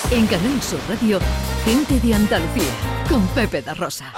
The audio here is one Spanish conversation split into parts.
En Canal Sur Radio, Gente de Andalucía, con Pepe da Rosa.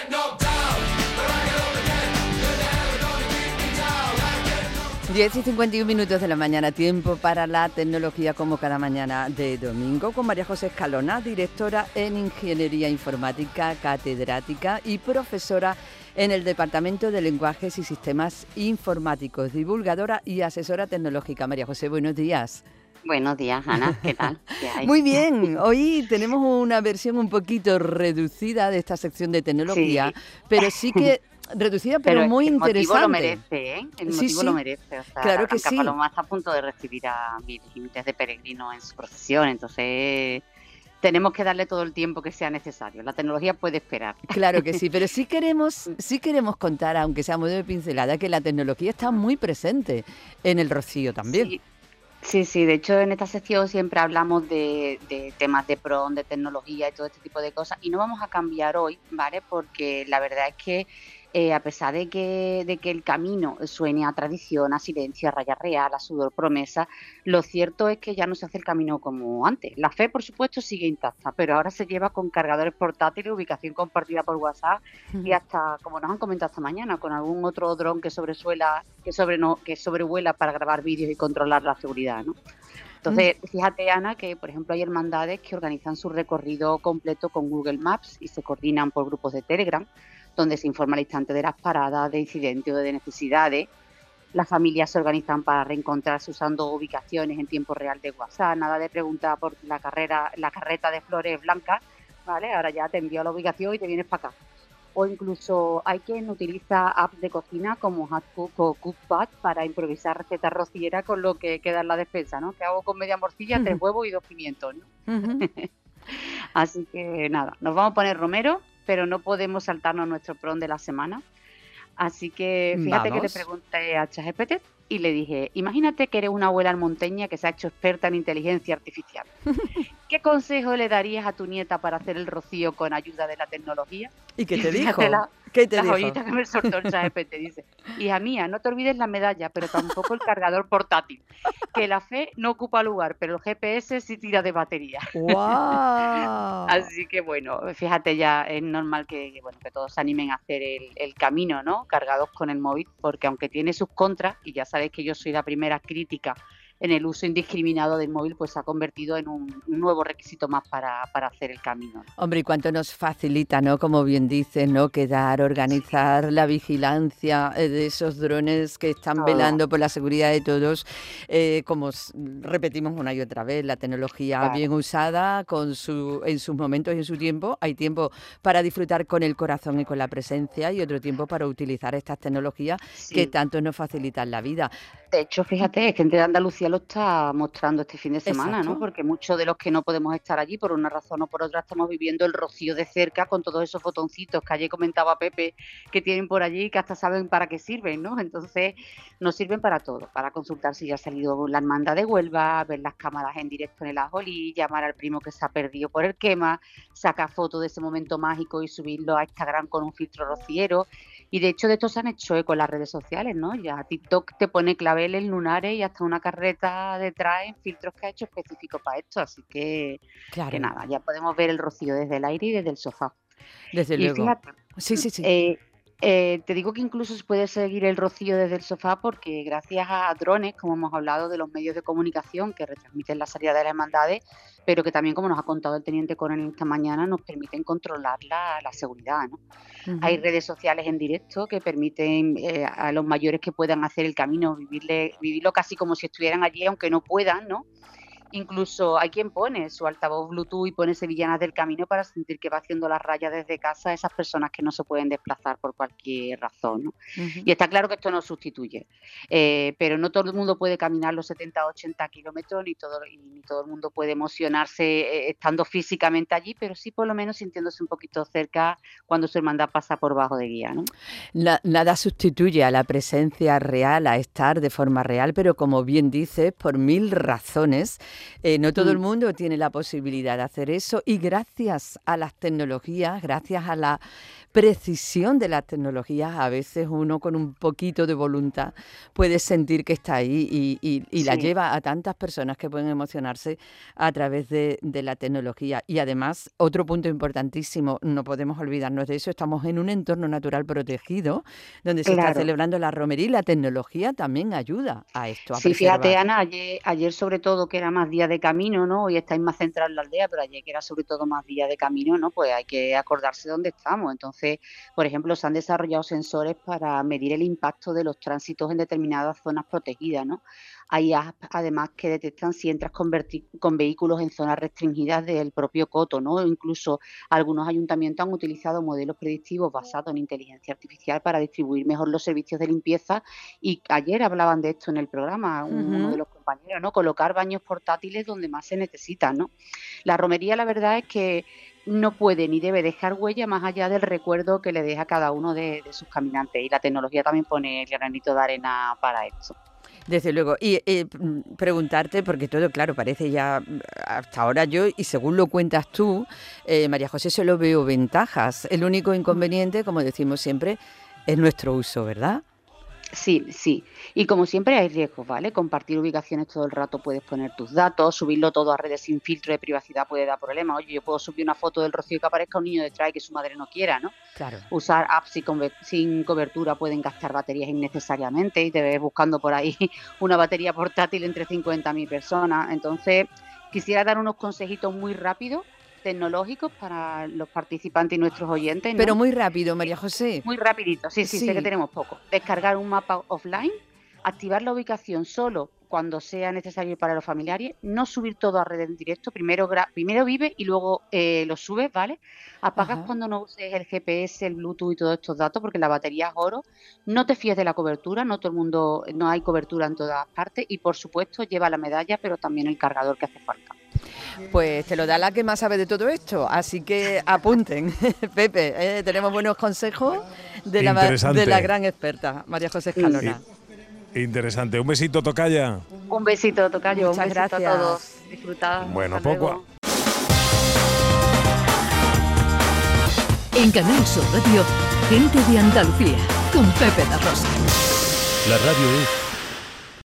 10:51 de la mañana, tiempo para la tecnología como cada mañana de domingo, con María José Escalona, directora en Ingeniería Informática, catedrática y profesora en el Departamento de Lenguajes y Sistemas Informáticos, divulgadora y asesora tecnológica. María José, buenos días. Buenos días, Ana, ¿qué tal? ¿Qué hay? Muy bien, hoy tenemos una versión un poquito reducida de esta sección de tecnología, Sí. pero sí que reducida, pero muy el interesante. motivo lo merece, ¿eh? El Sí, motivo sí. lo merece. O sea, Claro la que Blanca sí. Paloma está a punto de recibir a miles de peregrinos en su procesión, entonces tenemos que darle todo el tiempo que sea necesario. La tecnología puede esperar. Claro que sí, pero sí queremos contar, aunque sea muy de pincelada, que la tecnología está muy presente en el Rocío también. Sí. Sí, de hecho en esta sección siempre hablamos de temas de PRON, de tecnología y todo este tipo de cosas y no vamos a cambiar hoy, ¿vale? Porque la verdad es que a pesar de que el camino suene a tradición, a silencio, a raya real, a sudor, promesa, lo cierto es que ya no se hace el camino como antes. La fe, por supuesto, sigue intacta, pero ahora se lleva con cargadores portátiles, ubicación compartida por WhatsApp y hasta, como nos han comentado esta mañana, con algún otro dron que sobrevuela para grabar vídeos y controlar la seguridad, ¿no? Entonces, fíjate, Ana, que por ejemplo hay hermandades que organizan su recorrido completo con Google Maps y se coordinan por grupos de Telegram, donde se informa al instante de las paradas, de incidentes o de necesidades. Las familias se organizan para reencontrarse usando ubicaciones en tiempo real de WhatsApp, nada de preguntar por la carreta de flores blancas, ¿vale? Ahora ya te envío la ubicación y te vienes para acá. O incluso hay quien utiliza apps de cocina como HotCook o CookPad para improvisar recetas rocieras con lo que queda en la despensa, ¿no? Que hago con media morcilla, 3 huevos y 2 pimientos, ¿no? Así que nada, nos vamos a poner romero, pero no podemos saltarnos nuestro PRON de la semana. Así que fíjate que le pregunté a ChatGPT y le dije, imagínate que eres una abuela almonteña que se ha hecho experta en inteligencia artificial. ¿Qué consejo le darías a tu nieta para hacer el rocío con ayuda de la tecnología? ¿Y qué te dijo? ¿Qué te dijo? La joyita que me soltó el ChatGPT dice, hija mía, no te olvides la medalla, pero tampoco el cargador portátil. Que la fe no ocupa lugar, pero el GPS sí tira de batería. ¡Guau! Así que bueno, fíjate, ya es normal que todos se animen a hacer el camino, ¿no? Cargados con el móvil, porque aunque tiene sus contras, y ya sabéis que yo soy la primera crítica en el uso indiscriminado del móvil, pues se ha convertido en un nuevo requisito más para hacer el camino, ¿no? Hombre, y cuánto nos facilita, ¿no? Como bien dices, ¿no? Quedar, organizar la vigilancia de esos drones que están velando por la seguridad de todos. Repetimos una y otra vez, la tecnología bien usada en sus momentos y en su tiempo. Hay tiempo para disfrutar con el corazón y con la presencia y otro tiempo para utilizar estas tecnologías que tanto nos facilitan la vida. De hecho, fíjate, Gente de Andalucía lo está mostrando este fin de semana, Exacto. ¿no? Porque muchos de los que no podemos estar allí, por una razón o por otra, estamos viviendo el rocío de cerca con todos esos botoncitos que ayer comentaba Pepe que tienen por allí, que hasta saben para qué sirven, ¿no? Entonces, nos sirven para todo, para consultar si ya ha salido la hermandad de Huelva, ver las cámaras en directo en el Ajolí, llamar al primo que se ha perdido por el quema, sacar fotos de ese momento mágico y subirlo a Instagram con un filtro rociero. Y de hecho de esto se han hecho eco en las redes sociales, ¿no? Ya TikTok te pone claveles, lunares y hasta una carreta detrás en filtros que ha hecho específicos para esto. Así que nada, ya podemos ver el rocío desde el aire y desde el sofá. Desde y luego. Fíjate, Sí. Te digo que incluso se puede seguir el rocío desde el sofá porque gracias a drones, como hemos hablado, de los medios de comunicación que retransmiten la salida de las hermandades, pero que también, como nos ha contado el teniente coronel esta mañana, nos permiten controlar la seguridad, ¿no? Hay redes sociales en directo que permiten a los mayores que puedan hacer el camino, vivirlo casi como si estuvieran allí, aunque no puedan, ¿no? Incluso hay quien pone su altavoz Bluetooth y pone Sevillanas del Camino para sentir que va haciendo las rayas desde casa a esas personas que no se pueden desplazar por cualquier razón, ¿no? Y está claro que esto no sustituye, pero no todo el mundo puede caminar los 70 o 80 kilómetros, ni todo el mundo puede emocionarse estando físicamente allí, pero sí por lo menos sintiéndose un poquito cerca cuando su hermandad pasa por bajo de guía, ¿no? Nada sustituye a la presencia real, a estar de forma real, pero como bien dices, por 1000 razones, No todo el mundo tiene la posibilidad de hacer eso y gracias a las tecnologías, gracias a la precisión de las tecnologías, a veces uno con un poquito de voluntad puede sentir que está ahí y la lleva a tantas personas que pueden emocionarse a través de la tecnología. Y además, otro punto importantísimo, no podemos olvidarnos de eso, estamos en un entorno natural protegido donde se está celebrando la romería y la tecnología también ayuda a esto, a Sí, preservar. fíjate, Ana, ayer sobre todo que era más día de camino, ¿no? Hoy estáis más centrados en la aldea, pero ayer que era sobre todo más día de camino, ¿no? Pues hay que acordarse de dónde estamos. Entonces, por ejemplo, se han desarrollado sensores para medir el impacto de los tránsitos en determinadas zonas protegidas, ¿no? Hay apps, además, que detectan si entras con vehículos en zonas restringidas del propio coto, ¿no? Incluso algunos ayuntamientos han utilizado modelos predictivos basados en inteligencia artificial para distribuir mejor los servicios de limpieza. Y ayer hablaban de esto en el programa, uno de los compañeros, ¿no? Colocar baños portátiles donde más se necesitan, ¿no? La romería, la verdad es que no puede ni debe dejar huella más allá del recuerdo que le deja cada uno de sus caminantes. Y la tecnología también pone el granito de arena para esto. Desde luego. Y preguntarte, porque todo, claro, parece ya hasta ahora yo, y según lo cuentas tú, María José, solo veo ventajas. El único inconveniente, como decimos siempre, es nuestro uso, ¿verdad? Sí, sí. Y como siempre hay riesgos, ¿vale? Compartir ubicaciones todo el rato puedes poner tus datos, subirlo todo a redes sin filtro de privacidad puede dar problemas. Oye, yo puedo subir una foto del Rocío y que aparezca un niño detrás y que su madre no quiera, ¿no? Claro. Usar apps sin cobertura pueden gastar baterías innecesariamente y te ves buscando por ahí una batería portátil entre 50.000 personas. Entonces, quisiera dar unos consejitos muy rápidos tecnológicos para los participantes y nuestros oyentes, ¿no? Pero muy rápido, María José. Muy rapidito, sí, sé que tenemos poco. Descargar un mapa offline, activar la ubicación solo cuando sea necesario para los familiares, no subir todo a redes en directo, primero vive y luego lo subes, ¿vale? Apagas cuando no uses el GPS, el Bluetooth y todos estos datos, porque la batería es oro. No te fíes de la cobertura, no hay cobertura en todas partes y, por supuesto, lleva la medalla, pero también el cargador que hace falta. Pues te lo da la que más sabe de todo esto, así que apunten. Pepe, tenemos buenos consejos de la gran experta, María José Escalona. Interesante. Un besito, tocaya. Un besito, tocayo. Muchas gracias a todos. Disfrutad. Bueno, Hasta luego. En Canal Sur Radio, Gente de Andalucía, con Pepe da Rosa. La radio es